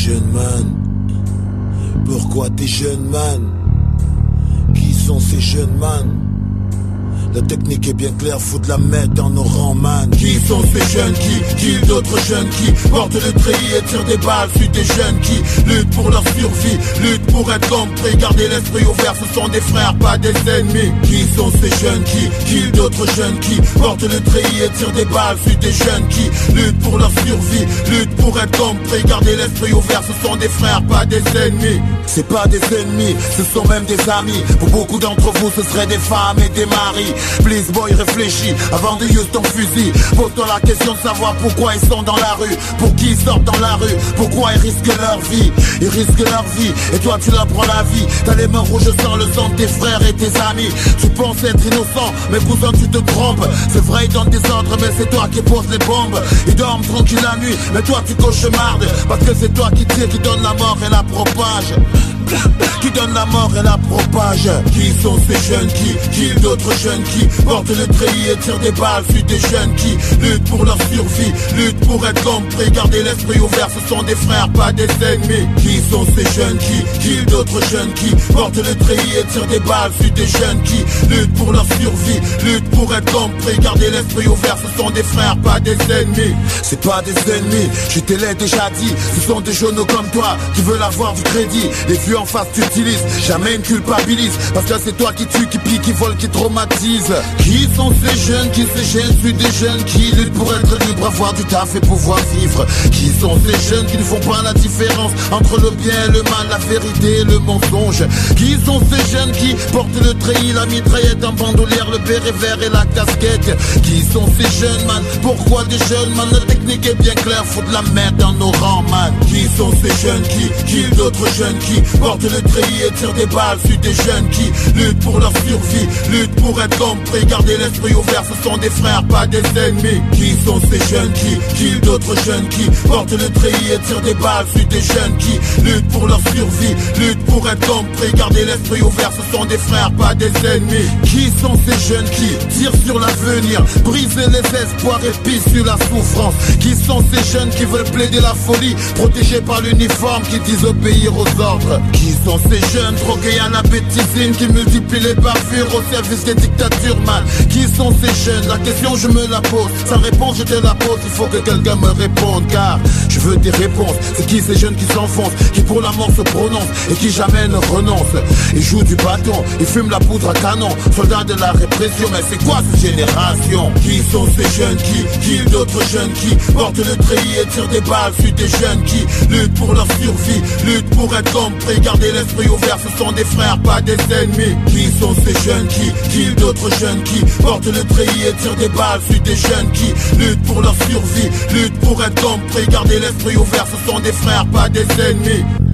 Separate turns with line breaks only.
jeunes man? Pourquoi t'es jeune man? Qui sont ces jeunes man? La technique est bien claire, faut de la mettre dans nos rangs man. Qui sont ces jeunes qui killent d'autres jeunes, qui portent le treillis et tirent des balles sur des jeunes qui luttent pour leur survie, luttent pour être compris, garder l'esprit ouvert, ce sont des frères, pas des ennemis. Qui sont ces jeunes qui killent d'autres jeunes, qui portent le treillis et tirent des balles sur des jeunes qui luttent pour leur survie, luttent pour être compris, garder l'esprit ouvert, ce sont des frères, pas des ennemis. C'est pas des ennemis, ce sont même des amis. Pour beaucoup d'entre vous, ce seraient des femmes et des maris. Please boy, réfléchis avant de use ton fusil. Pose-toi la question de savoir pourquoi ils sont dans la rue, pour qui ils sortent dans la rue, pourquoi ils risquent leur vie. Ils risquent leur vie et toi tu leur prends la vie. T'as les mains rouges sans le sang de tes frères et tes amis. Tu penses être innocent, mais cousin tu te trompes. C'est vrai ils donnent des ordres mais c'est toi qui poses les bombes. Ils dorment tranquille la nuit mais toi tu cauchemardes. Parce que c'est toi qui tire, qui donne la mort et la propage. Qui donne la mort et la propage. Qui sont ces jeunes qui killent d'autres jeunes, qui portent le treillis et tirent des balles sur des jeunes qui luttent pour leur survie, luttent pour être compris, garder l'esprit ouvert, ce sont des frères, pas des ennemis. Qui sont ces jeunes qui killent d'autres jeunes, qui portent le treillis et tirent des balles sur des jeunes qui luttent pour leur survie, luttent pour être compris, garder l'esprit ouvert, ce sont des frères, pas des ennemis. C'est pas des ennemis, je te l'ai déjà dit, ce sont des jeunes comme toi qui veulent avoir du crédit. Les vieux en face tu utilises, jamais ne culpabilise, parce que c'est toi qui tue, qui pique, qui vole, qui traumatise. Qui sont ces jeunes qui se gênent sur des jeunes qui luttent pour être libres, avoir du taf et pouvoir vivre? Qui sont ces jeunes qui ne font pas la différence entre le bien et le mal, la vérité et le mensonge? Qui sont ces jeunes qui portent le treillis, la mitraillette en bandoulière, le béret vert et la casquette? Qui sont ces jeunes man? Pourquoi des jeunes man? La technique est bien claire, faut de la mettre dans nos rangs man. Qui sont ces jeunes qui killent d'autres jeunes, qui portent le treillis et tirent des balles sur des jeunes qui luttent pour leur survie, luttent pour être compris, garder l'esprit ouvert, ce sont des frères, pas des ennemis. Qui sont ces jeunes qui killent d'autres jeunes, qui portent le treillis et tirent des balles sur des jeunes qui luttent pour leur survie, luttent pour être compris, garder l'esprit ouvert, ce sont des frères, pas des ennemis. Qui sont ces jeunes qui tirent sur l'avenir, briser les espoirs et pissent sur la souffrance? Qui sont ces jeunes qui veulent plaider la folie, protégés par l'uniforme, qui disent obéir aux ordres? Qui sont ces jeunes drogués à la bêtisine, qui multiplient les bavures au service des dictatures man? Qui sont ces jeunes? La question je me la pose, sans réponse je te la pose, il faut que quelqu'un me réponde car je veux des réponses. C'est qui ces jeunes qui s'enfoncent, qui pour la mort se prononcent et qui jamais ne renoncent? Ils jouent du bâton, ils fument la poudre à canon, soldats de la répression, mais c'est quoi cette génération? Qui sont ces jeunes qui killent d'autres jeunes, qui portent le treillis et tirent des balles sur des jeunes qui luttent pour leur survie, luttent pour être compris, garder l'esprit ouvert, ce sont des frères, pas des ennemis. Qui sont ces jeunes qui killent d'autres jeunes, qui portent le treillis et tirent des balles sur des jeunes qui luttent pour leur survie, luttent pour être compris, garder l'esprit ouvert, ce sont des frères, pas des ennemis.